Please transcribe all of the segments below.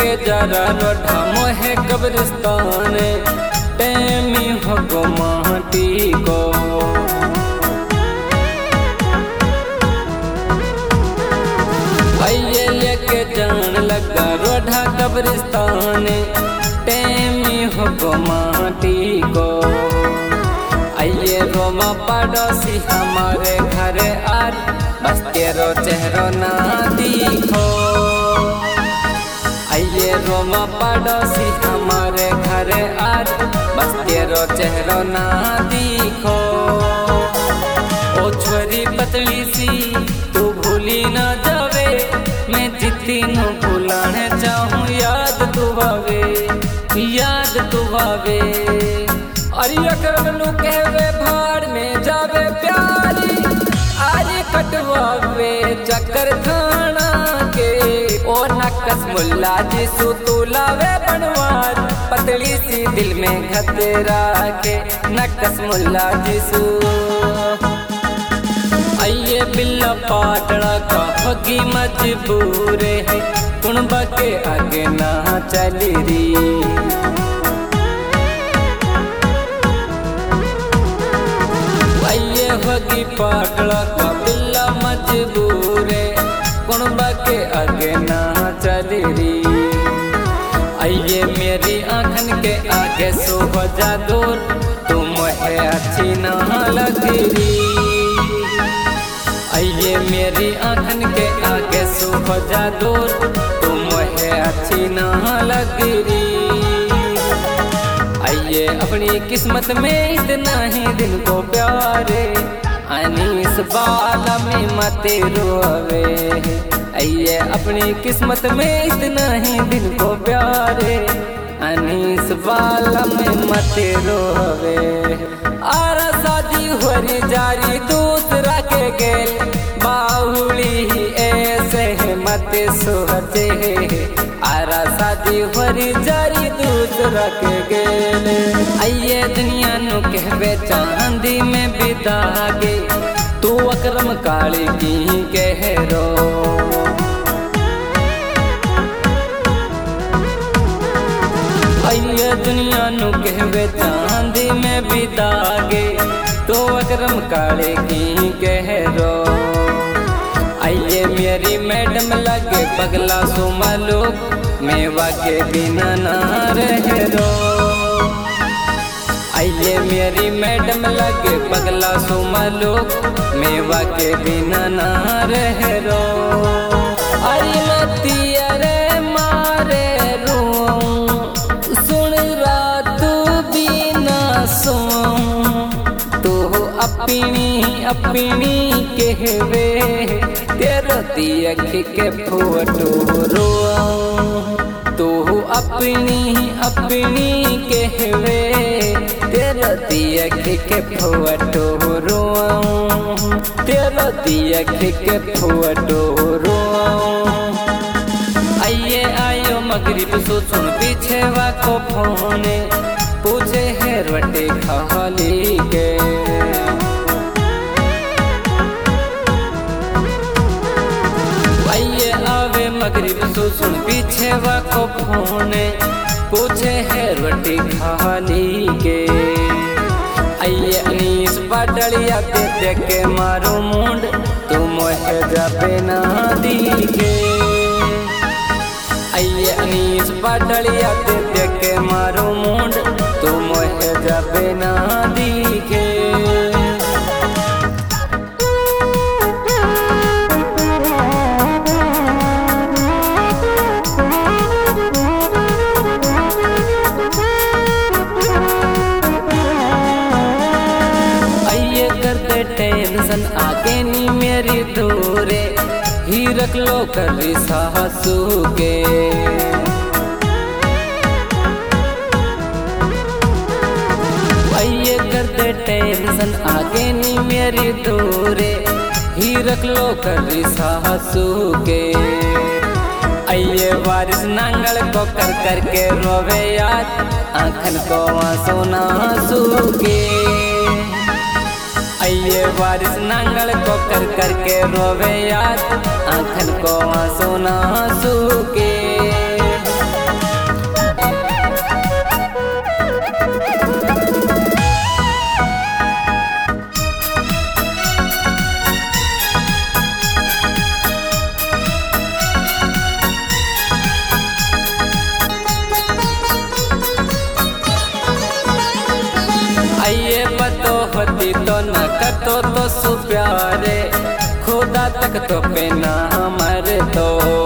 लेके जरा रोढ़ा मोहे कब्रिस्तान टेमी हो गो माटी को। आइए लेके जान लगा रोढ़ा कब्रिस्तान टेमी हो गो माटी को। आइए रोमा पड़ोसी हमारे घर आर बस तेरो चेहरो ना दिखो। आइए रोमा पड़ोसी हमारे घर आर बस तेरो चेहरो ना दिखो। ओ छोरी पतली सी तू भूली ना जावे मैं जितनी नु भूलाने चाहूँ याद तू आवे याद तू आवे। अरे अकरम नु कहवे भाड़ में जावे प्यारी आरे कटवावे चक्कर थाना के। और नक्कस मुल्ला जी सु तू लावे बनवार पतली सी दिल में खतरा के नक्कस मुल्ला जी सु। आइए बिल्ला पाटड़ा का होगी मजबूर है कुणबा के आगे ना चली री। आइए होगी पाटड़ा का बिल्ला मजबूर है कुणबा के आगे ना चली री। आइए मेरी आँखन के आगे सो हो जा दूर तुम है अच्छी ना लगी री। आइए मेरी आँखन के आगे सो हो जा दूर तुम है अच्छी ना लगी री। आइए अपनी किस्मत में इतना ही दिन को प्यारे अनीस बाला में मत रोवे। आइए अपनी किस्मत में इतना ही दिन को प्यारे अनीस बाला में मत रोवे। आरा शादी होरी जारी दूसरा के गेल बाहुली ऐसे मत सोचे। आरा शादी होरी जारी दूसरा के गेल। आइए दुनिया नु कहवे चांदी में बिदागे तू अकरम काली की कहरो। आइए दुनिया नु कहवे चांदी में बिदागे तो अकरम काले की कहरो। आइए मेरी मैडम लगे पगला सुमा लोग मेवा के बिना ना रह रो। आइए मेरी मैडम लगे पगला सुमा लोग मेवा के बिना ना रह रो। अरे मतिया रे मारे रू सुन रात बिना सोऊं तो अपनी अपनी कहवे तेरो दियख के फोटो रोऊं। तो अपनी अपनी कहवे तेरो दियख के फोटो रोऊं तेरो दियख के फोटो रोऊं। आइए आयो मगरिब सो सुन पीछे वाको फोन पूछे है रोटे खाली के। आइए आवे मगरिब सो सुन पीछे वाको फोन पूछे है रोटी खाली के। आइए अनीस पाटड़िया दे के मारो मुंड तुम है जाबे ना दी के। आइए अनीस पाटड़िया दे के मारो मुंड तुम है जाबे ना दी के। टेंशन आगे नी मेरी दूरे ही रख लो कर सासू के। आइए कर दे टेंशन आगे नी मेरी दूरे ही रख लो कर सासू के। आइए बारिश नांगल को कर करके रोवे याद आँखन को आंसू ना सूखे। आइए बारिश नांगल को कर करके रोवे याद आँखन को आंसू ना सूखे। होती तो न करतो तो सु प्यारे, खुदा तक तो पे ना मर तो।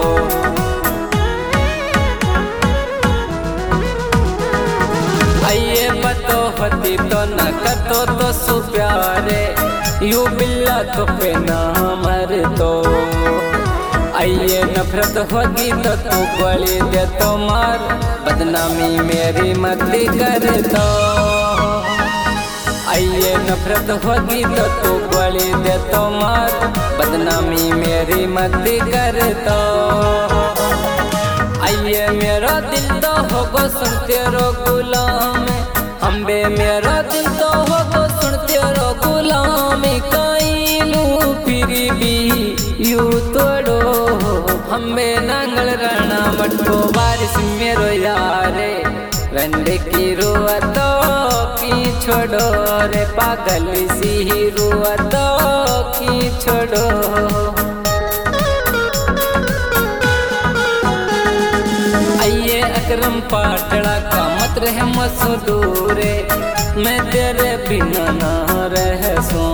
आइए बतो होती तो न करतो तो सु प्यारे, यू बिल्ला तो पे ना मर तो। आइए नफरत होगी तो तू गोली दे तो मार, बदनामी मेरी मत कर दो। आइए नफरत होगी तो तू गोली दे तो मार, बदनामी मेरी मत कर दो। आइए मेरा दिल तो होगो सुन तेरो गुलाम, अम्बे मेरा दिल तो होगो सुन तेरो गुलाम। काइलू फिर भी यू तोड़ो, हमें नांगल राणा मटको बारिश मेरो यारे। रंडे की रुआ तो की छोड़ो रे, पागल सी रुआ तो की छोड़ो। आइए अकरम पाटड़ा का मत रह मसूदूरे, मैं तेरे बिना ना रह सो।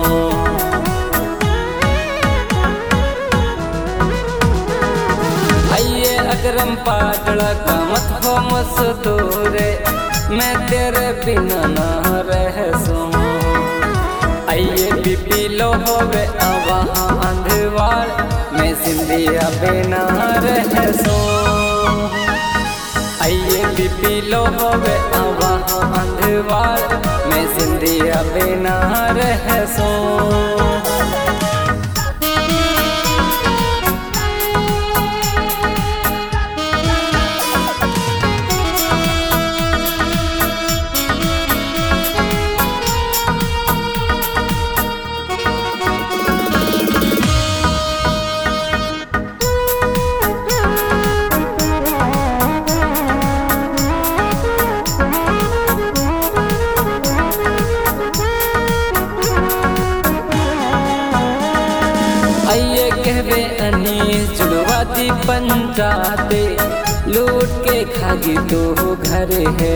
आइए अकरम पाटड़ा का मत हो मसूदूरे, मैं तेरे बिना ना रह सो। आइए बीपी लो होवे वहाँ अंधवार, मैं सिंधिया बिना रह सो। आइए बीपी लो होवे वहाँ अंधवार, मैं सिंधिया बिना रह सो। आइए कहवे अनीस जुड़वाती पंचाते, लूट के खागी तो घर है।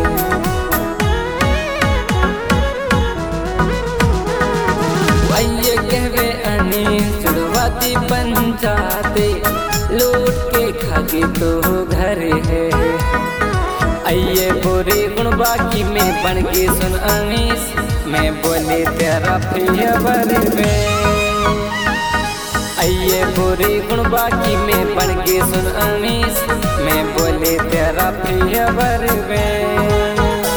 आइए कहवे अनीस जुड़वाती पंचाते, लूट के खागी तो घर है। आइए बुरी गुण बाकी में बन के सुन अनीस, मैं बोले तेरा फेवर में। आइए बुरी गुण बाकी में बन के सुन अनीस, मैं बोले तेरा फेवर में।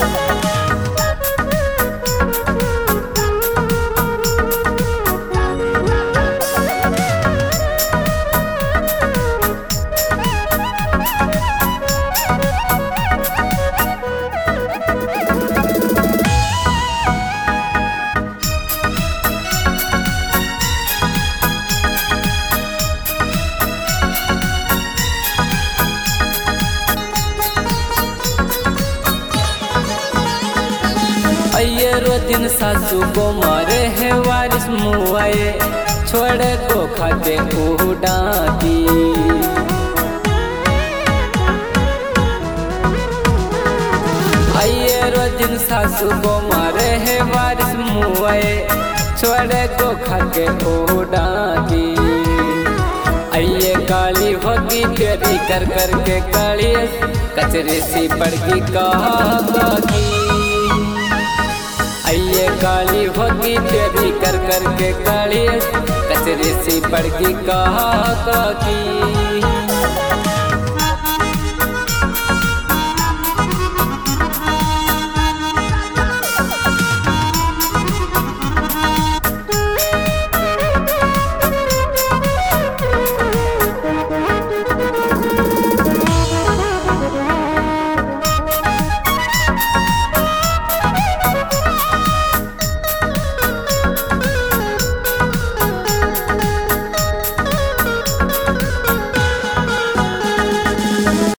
आइए रोजिन सासू को मारे है वारिस मुआए, छोड़े को खाते उड़ाती। आइए रोजिन सासू को मारे है वारिस मुआए, छोड़े को खाते उड़ाती। आइए काली होगी तेरी कर कर के काली, कचरे सी पड़गी कहागी। आइए काली होगी तेरी कर कर के काली, कचरे सी पड़गी कहा की।